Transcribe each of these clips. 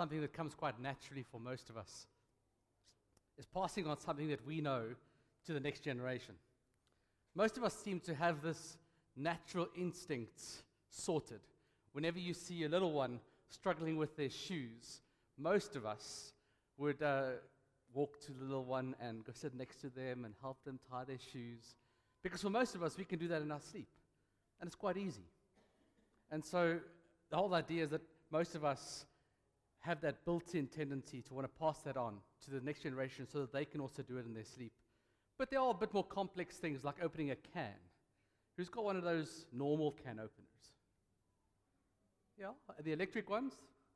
something that comes quite naturally for most of us, is passing on something that we know to the next generation. Most of us seem to have this natural instinct sorted. Whenever you see a little one struggling with their shoes, most of us would walk to the little one and go sit next to them and help them tie their shoes. Because for most of us, we can do that in our sleep. And it's quite easy. And so the whole idea is that most of us have that built-in tendency to want to pass that on to the next generation so that they can also do it in their sleep. But there are a bit more complex things like opening a can. Who's got one of those normal can openers? Yeah? The electric ones?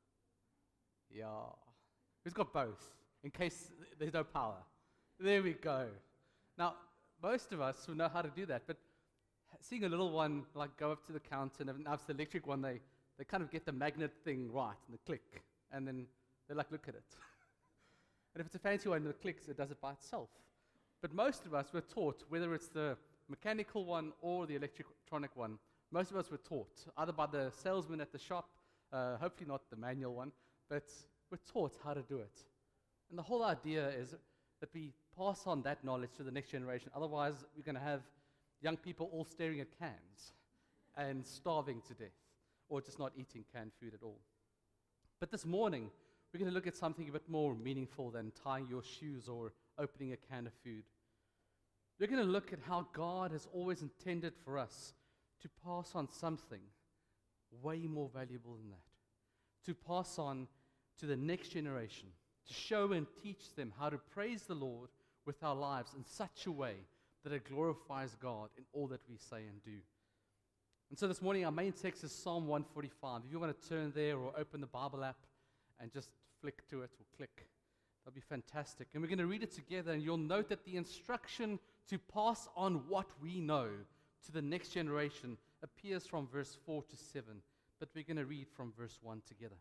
Yeah. Who's got both, in case there's no power? There we go. Now, most of us will know how to do that, but seeing a little one like go up to the counter, and now it's the electric one, they kind of get the magnet thing right, and the click, and then they're like, look at it. And if it's a fancy one that clicks, it does it by itself. But most of us were taught, whether it's the mechanical one or the electronic one, most of us were taught, either by the salesman at the shop, hopefully not the manual one, but we're taught how to do it. And the whole idea is that we pass on that knowledge to the next generation. Otherwise, we're going to have young people all staring at cans and starving to death, or just not eating canned food at all. But this morning, we're going to look at something a bit more meaningful than tying your shoes or opening a can of food. We're going to look at how God has always intended for us to pass on something way more valuable than that. To pass on to the next generation, to show and teach them how to praise the Lord with our lives in such a way that it glorifies God in all that we say and do. And so this morning, our main text is Psalm 145. If you want to turn there or open the Bible app and just flick to it or click, that'll be fantastic. And we're going to read it together, and you'll note that the instruction to pass on what we know to the next generation appears from verse 4 to 7, but we're going to read from verse 1 together.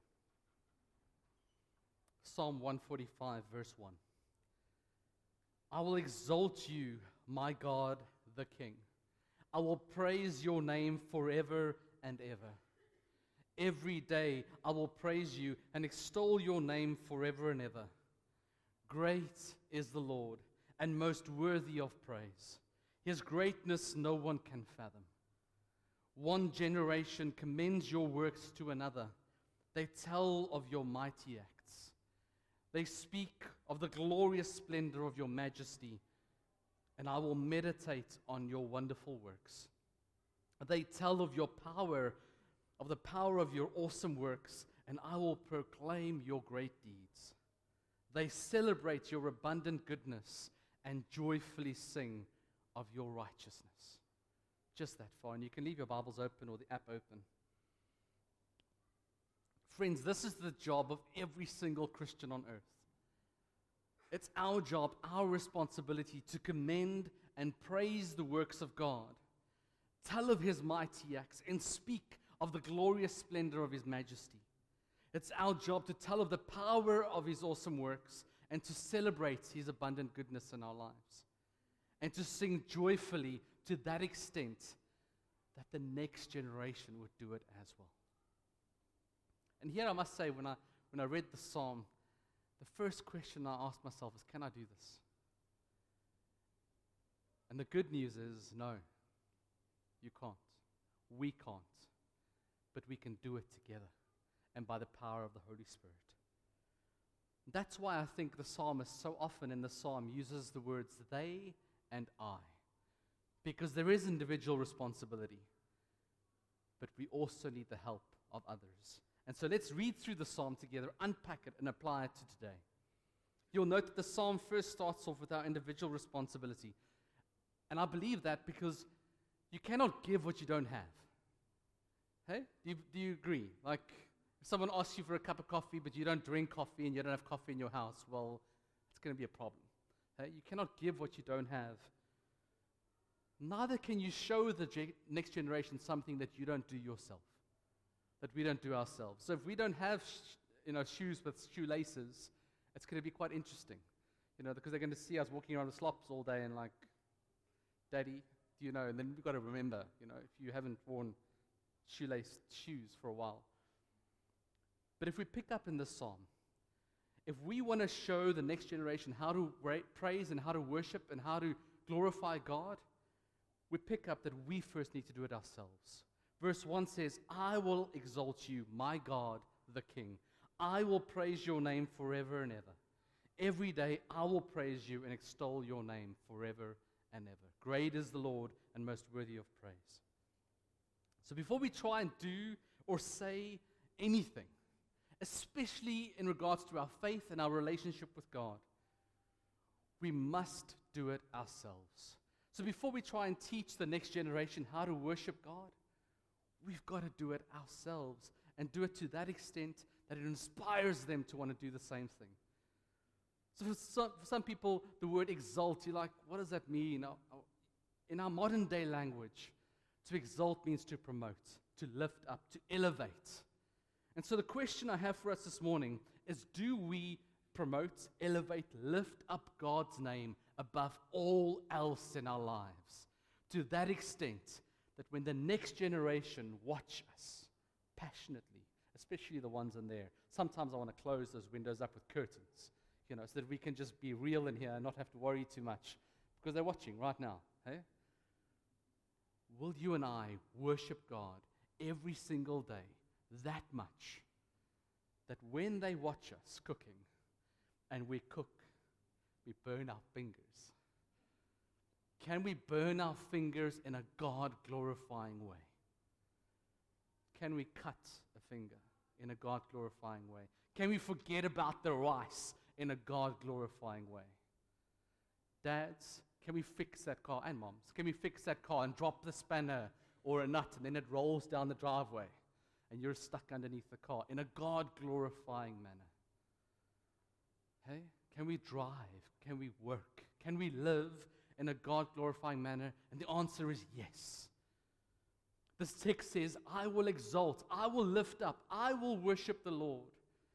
Psalm 145, verse 1. I will exalt you, my God, the King. I will praise your name forever and ever. Every day I will praise you and extol your name forever and ever. Great is the Lord and most worthy of praise. His greatness no one can fathom. One generation commends your works to another. They tell of your mighty acts. They speak of the glorious splendor of your majesty, and I will meditate on your wonderful works. They tell of your power, of the power of your awesome works, and I will proclaim your great deeds. They celebrate your abundant goodness and joyfully sing of your righteousness. Just that far, and you can leave your Bibles open or the app open. Friends, this is the job of every single Christian on earth. It's our job, our responsibility to commend and praise the works of God, tell of His mighty acts, and speak of the glorious splendor of His majesty. It's our job to tell of the power of His awesome works and to celebrate His abundant goodness in our lives, and to sing joyfully to that extent that the next generation would do it as well. And here I must say, when I read the psalm, the first question I asked myself is, can I do this? And the good news is, no, you can't. We can't. But we can do it together, and by the power of the Holy Spirit. That's why I think the psalmist so often in the psalm uses the words they and I, because there is individual responsibility, but we also need the help of others. And so let's read through the psalm together, unpack it, and apply it to today. You'll note that the psalm first starts off with our individual responsibility. And I believe that because you cannot give what you don't have. Hey? Do you agree? Like, if someone asks you for a cup of coffee, but you don't drink coffee and you don't have coffee in your house, well, it's going to be a problem. Hey? You cannot give what you don't have. Neither can you show the next generation something that you don't do yourself, that we don't do ourselves. So if we don't have shoes with shoelaces, it's going to be quite interesting, because they're going to see us walking around with slops all day and like, Daddy, do you know? And then we've got to remember, if you haven't worn shoelaced shoes for a while. But if we pick up in this psalm, if we want to show the next generation how to praise and how to worship and how to glorify God, we pick up that we first need to do it ourselves. Verse 1 says, I will exalt you, my God, the King. I will praise your name forever and ever. Every day I will praise you and extol your name forever and ever. Great is the Lord and most worthy of praise. So before we try and do or say anything, especially in regards to our faith and our relationship with God, we must do it ourselves. So before we try and teach the next generation how to worship God, we've got to do it ourselves and do it to that extent that it inspires them to want to do the same thing. So for some people, the word exalt, you're like, what does that mean? In our modern day language, to exalt means to promote, to lift up, to elevate. And so the question I have for us this morning is, do we promote, elevate, lift up God's name above all else in our lives? To that extent that when the next generation watch us passionately, especially the ones in there, sometimes I want to close those windows up with curtains, so that we can just be real in here and not have to worry too much, because they're watching right now. Hey? Will you and I worship God every single day that much that when they watch us cooking and we cook, we burn our fingers? Can we burn our fingers in a God-glorifying way? Can we cut a finger in a God-glorifying way? Can we forget about the rice in a God-glorifying way? Dads, can we fix that car? And moms, can we fix that car and drop the spanner or a nut and then it rolls down the driveway and you're stuck underneath the car in a God-glorifying manner? Hey, can we drive? Can we work? Can we live in a God-glorifying manner? And the answer is yes. This text says, I will exalt, I will lift up, I will worship the Lord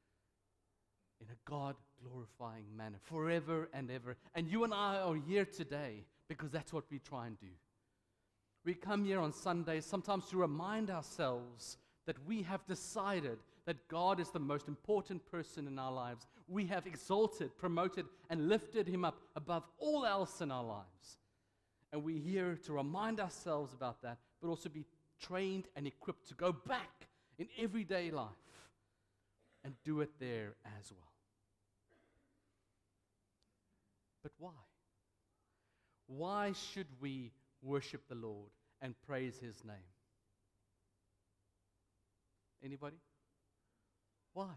in a God-glorifying manner, forever and ever. And you and I are here today because that's what we try and do. We come here on Sundays sometimes to remind ourselves that we have decided that God is the most important person in our lives. We have exalted, promoted, and lifted Him up above all else in our lives. And we're here to remind ourselves about that, but also be trained and equipped to go back in everyday life and do it there as well. But why? Why should we worship the Lord and praise His name? Anybody? Why?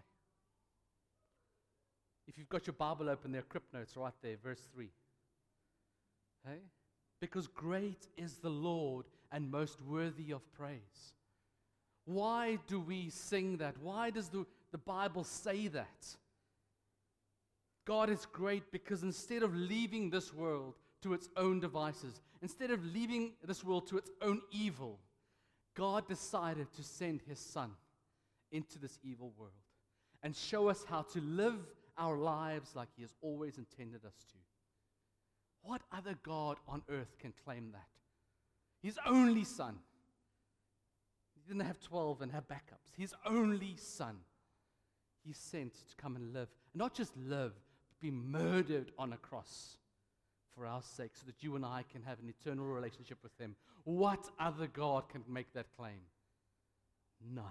If you've got your Bible open, there are crypt notes right there, verse 3. Hey? Because great is the Lord and most worthy of praise. Why do we sing that? Why does the Bible say that? God is great because instead of leaving this world to its own devices, instead of leaving this world to its own evil, God decided to send His Son into this evil world and show us how to live our lives like He has always intended us to. What other God on earth can claim that? His only Son. He didn't have 12 and have backups. His only Son He sent to come and live. Not just live, but be murdered on a cross for our sake so that you and I can have an eternal relationship with Him. What other God can make that claim? None.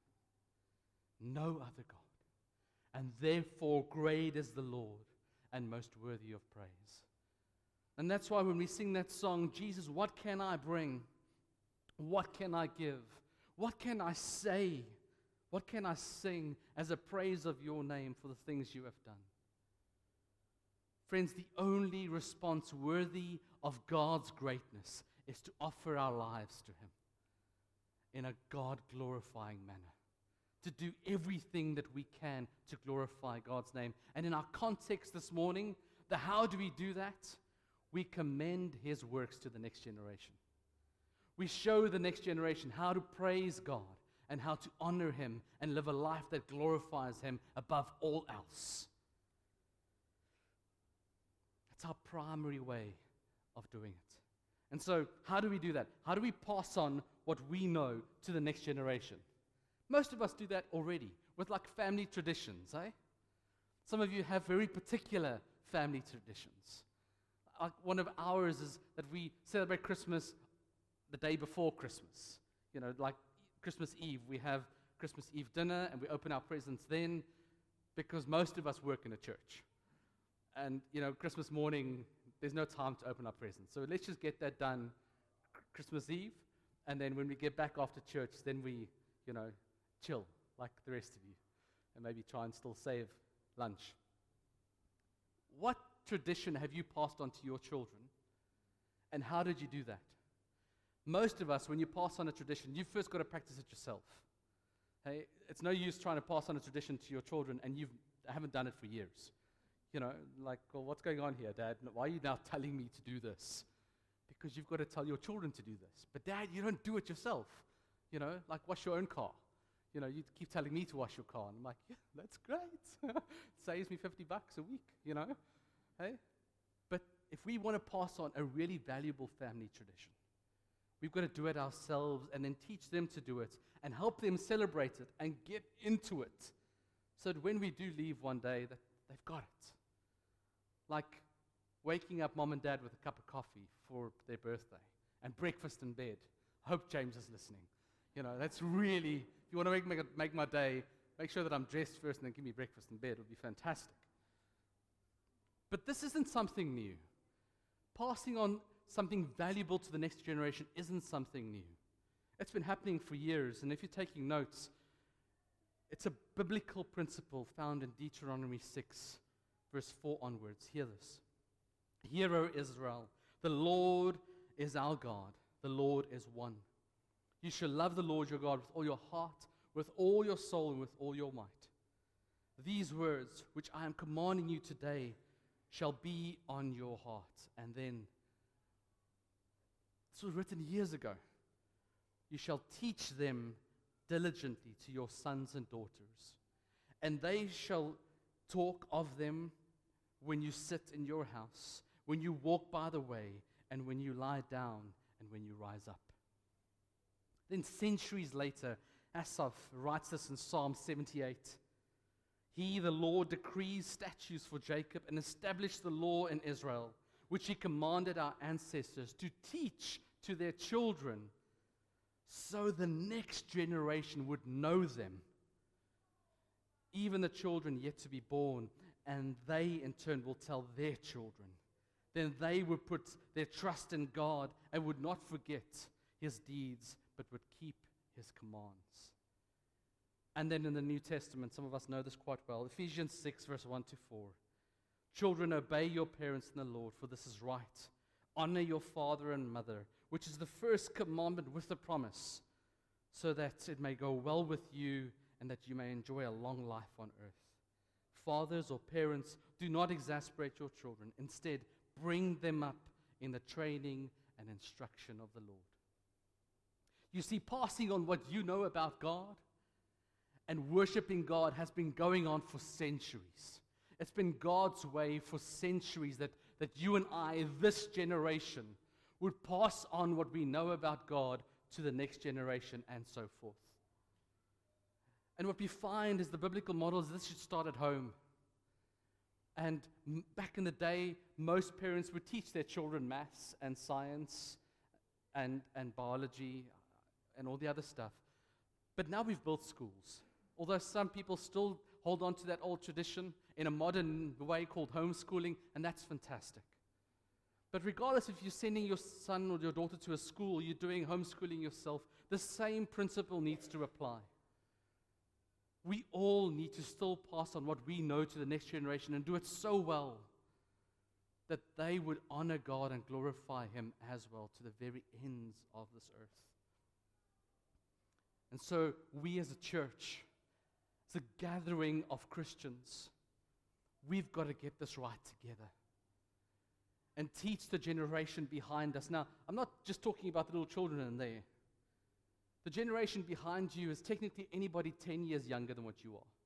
No other God. And therefore great is the Lord and most worthy of praise. And that's why when we sing that song, Jesus, what can I bring? What can I give? What can I say? What can I sing as a praise of your name for the things you have done? Friends, the only response worthy of God's greatness is to offer our lives to Him in a God-glorifying manner. To do everything that we can to glorify God's name. And in our context this morning, the how do we do that? We commend His works to the next generation. We show the next generation how to praise God and how to honor Him and live a life that glorifies Him above all else. That's our primary way of doing it. And so, how do we do that? How do we pass on what we know to the next generation? Most of us do that already. with like family traditions, eh? Some of you have very particular family traditions. Like one of ours is that we celebrate Christmas the day before Christmas. You know, like Christmas Eve, we have Christmas Eve dinner and we open our presents then because most of us work in a church. And, you know, Christmas morning, there's no time to open our presents. So let's just get that done Christmas Eve. And then when we get back after church, then we, you know, chill like the rest of you. And maybe try and still save lunch. What tradition have you passed on to your children? And how did you do that? Most of us, when you pass on a tradition, you've first got to practice it yourself. Hey, it's no use trying to pass on a tradition to your children and you haven't done it for years. You know, like, well, what's going on here, Dad? Why are you now telling me to do this? Because you've got to tell your children to do this. But Dad, you don't do it yourself. You know, like wash your own car. You know, you keep telling me to wash your car. And I'm like, yeah, that's great. It saves me $50 a week, you know. Hey? But if we want to pass on a really valuable family tradition, we've got to do it ourselves and then teach them to do it and help them celebrate it and get into it so that when we do leave one day, that they've got it. Like waking up mom and dad with a cup of coffee for their birthday and breakfast in bed. I hope James is listening. You know, that's really, if you want to make my day, make sure that I'm dressed first and then give me breakfast in bed. It would be fantastic. But this isn't something new. Passing on something valuable to the next generation isn't something new. It's been happening for years, and if you're taking notes, it's a biblical principle found in Deuteronomy 6, verse 4 onwards. Hear this. Hear, O Israel, the Lord is our God. The Lord is one. You shall love the Lord your God with all your heart, with all your soul, and with all your might. These words, which I am commanding you today, shall be on your heart. And then, this was written years ago. You shall teach them diligently to your sons and daughters, and they shall talk of them when you sit in your house, when you walk by the way, and when you lie down, and when you rise up. Then centuries later, Asaph writes this in Psalm 78. He, the Lord, decrees statutes for Jacob and established the law in Israel, which he commanded our ancestors to teach to their children, so the next generation would know them, even the children yet to be born, and they in turn will tell their children. Then they would put their trust in God and would not forget his deeds, but would keep his commands. And then in the New Testament, some of us know this quite well, Ephesians 6, verse 1 to 4. Children, obey your parents in the Lord, for this is right. Honor your father and mother, which is the first commandment with the promise, so that it may go well with you and that you may enjoy a long life on earth. Fathers or parents, do not exasperate your children. Instead, bring them up in the training and instruction of the Lord. You see, passing on what you know about God and worshiping God has been going on for centuries. It's been God's way for centuries that you and I, this generation, would pass on what we know about God to the next generation and so forth. And what we find is the biblical model is this should start at home. And back in the day, most parents would teach their children maths and science and biology and all the other stuff. But now we've built schools. Although some people still hold on to that old tradition in a modern way called homeschooling, and that's fantastic. But regardless if you're sending your son or your daughter to a school, you're doing homeschooling yourself, the same principle needs to apply. We all need to still pass on what we know to the next generation and do it so well that they would honor God and glorify him as well to the very ends of this earth. And so we as a church, as a gathering of Christians, we've got to get this right together and teach the generation behind us. Now, I'm not just talking about the little children in there. The generation behind you is technically anybody 10 years younger than what you are.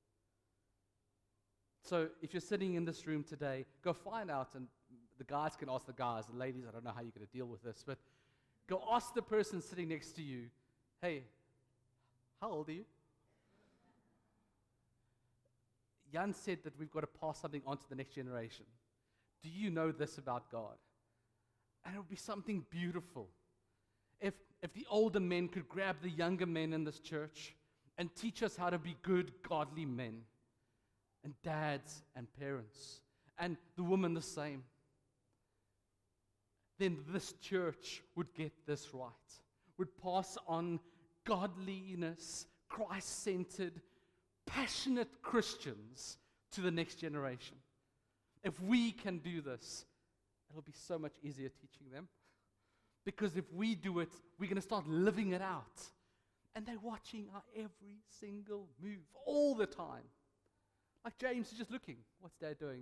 So if you're sitting in this room today, go find out, and the guys can ask the guys, the ladies, I don't know how you're going to deal with this, but go ask the person sitting next to you, hey, how old are you? Jan said that we've got to pass something on to the next generation. Do you know this about God? And it would be something beautiful. If the older men could grab the younger men in this church and teach us how to be good, godly men, and dads and parents, and the women the same, then this church would get this right, would pass on godliness, Christ-centered, passionate Christians to the next generation. If we can do this, it'll be so much easier teaching them. Because if we do it, we're going to start living it out. And they're watching our every single move all the time. Like James is just looking. What's Dad doing?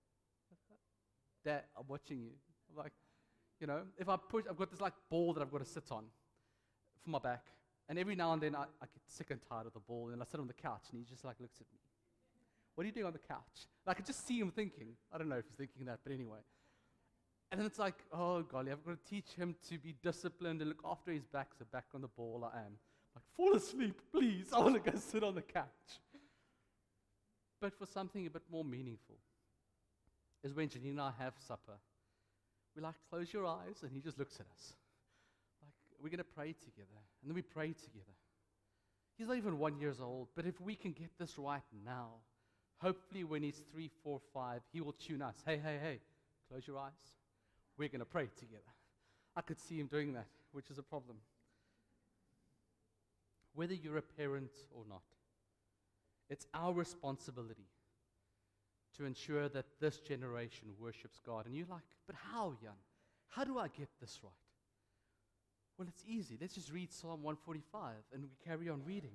Dad, I'm watching you. I'm like, if I push, I've got this like ball that I've got to sit on for my back. And every now and then I get sick and tired of the ball. And I sit on the couch and he just like looks at me. What are you doing on the couch? And I could just see him thinking. I don't know if he's thinking that, but anyway. And then it's like, oh golly, I've got to teach him to be disciplined and look after his back. So back on the ball I am. Like, fall asleep, please. I want to go sit on the couch. But for something a bit more meaningful is when Janine and I have supper. We like, close your eyes, and he just looks at us. Like, we're going to pray together. And then we pray together. He's not even 1 year old, but if we can get this right now, hopefully when he's 3, 4, 5, he will tune us. Hey, close your eyes. We're going to pray together. I could see him doing that, which is a problem. Whether you're a parent or not, it's our responsibility to ensure that this generation worships God. And you're like, but how, Jan? How do I get this right? Well, it's easy. Let's just read Psalm 145 and we carry on reading.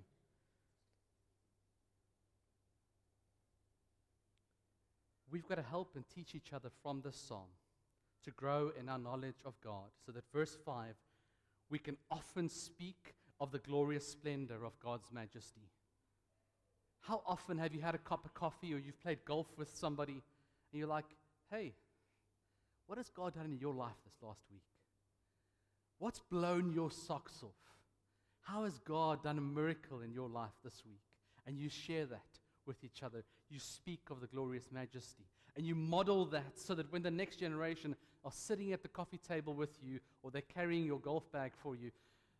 We've got to help and teach each other from this psalm to grow in our knowledge of God, so that verse 5, we can often speak of the glorious splendor of God's majesty. How often have you had a cup of coffee or you've played golf with somebody and you're like, hey, what has God done in your life this last week? What's blown your socks off? How has God done a miracle in your life this week? And you share that with each other. You speak of the glorious majesty. And you model that so that when the next generation are sitting at the coffee table with you or they're carrying your golf bag for you,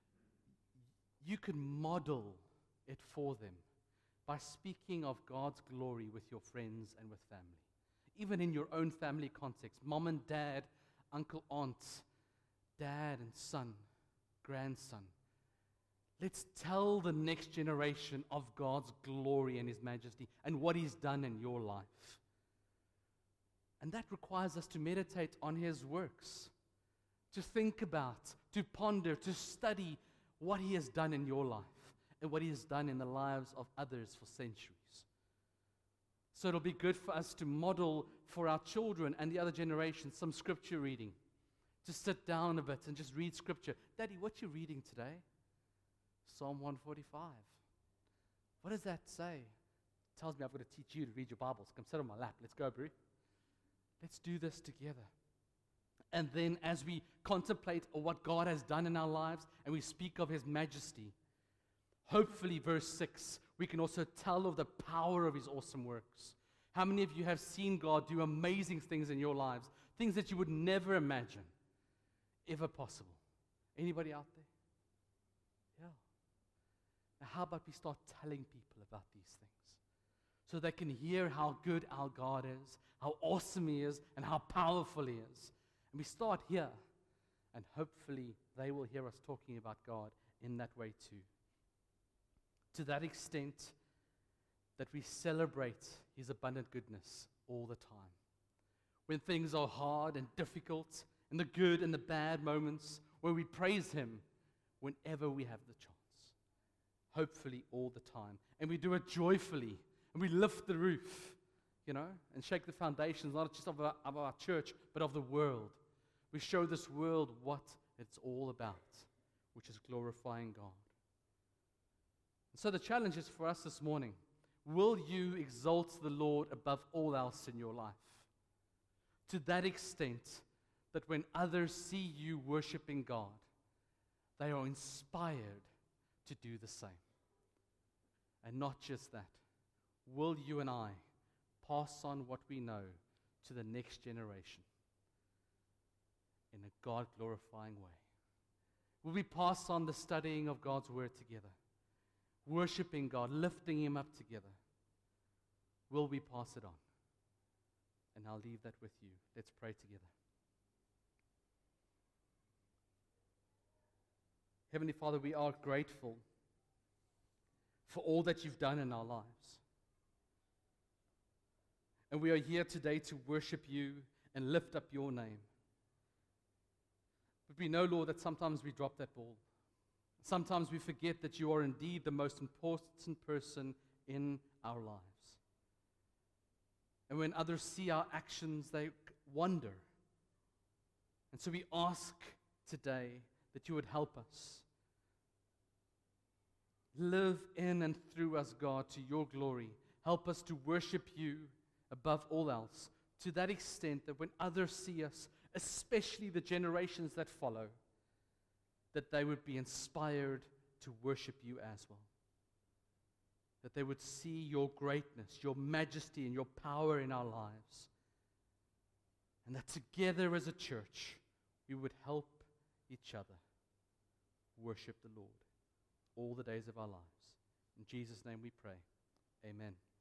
you can model it for them by speaking of God's glory with your friends and with family. Even in your own family context, mom and dad, uncle, aunt, dad and son, grandson. Let's tell the next generation of God's glory and His majesty and what He's done in your life. And that requires us to meditate on His works, to think about, to ponder, to study what He has done in your life and what He has done in the lives of others for centuries. So it'll be good for us to model for our children and the other generations some scripture reading. To sit down a bit and just read scripture. Daddy, what you reading today? Psalm 145. What does that say? It tells me I've got to teach you to read your Bibles. Come sit on my lap. Let's go, bro. Let's do this together. And then as we contemplate on what God has done in our lives and we speak of His majesty, hopefully, verse 6, we can also tell of the power of His awesome works. How many of you have seen God do amazing things in your lives? Things that you would never imagine ever possible. Anybody out there? Yeah. Now, how about we start telling people about these things so they can hear how good our God is, how awesome He is, and how powerful He is. And we start here, and hopefully they will hear us talking about God in that way too. To that extent that we celebrate His abundant goodness all the time. When things are hard and difficult, and the good and the bad moments, where we praise Him whenever we have the chance. Hopefully all the time. And we do it joyfully. And we lift the roof, and shake the foundations, not just of our church, but of the world. We show this world what it's all about, which is glorifying God. And so the challenge is for us this morning. Will you exalt the Lord above all else in your life? To that extent that when others see you worshiping God, they are inspired to do the same. And not just that. Will you and I pass on what we know to the next generation in a God-glorifying way? Will we pass on the studying of God's Word together, worshiping God, lifting Him up together? Will we pass it on? And I'll leave that with you. Let's pray together. Heavenly Father, we are grateful for all that you've done in our lives. And we are here today to worship you and lift up your name. But we know, Lord, that sometimes we drop that ball. Sometimes we forget that you are indeed the most important person in our lives. And when others see our actions, they wonder. And so we ask today that you would help us. Live in and through us, God, to your glory. Help us to worship you above all else, to that extent that when others see us, especially the generations that follow, that they would be inspired to worship you as well. That they would see your greatness, your majesty, and your power in our lives. And that together as a church, we would help each other worship the Lord all the days of our lives. In Jesus' name we pray. Amen.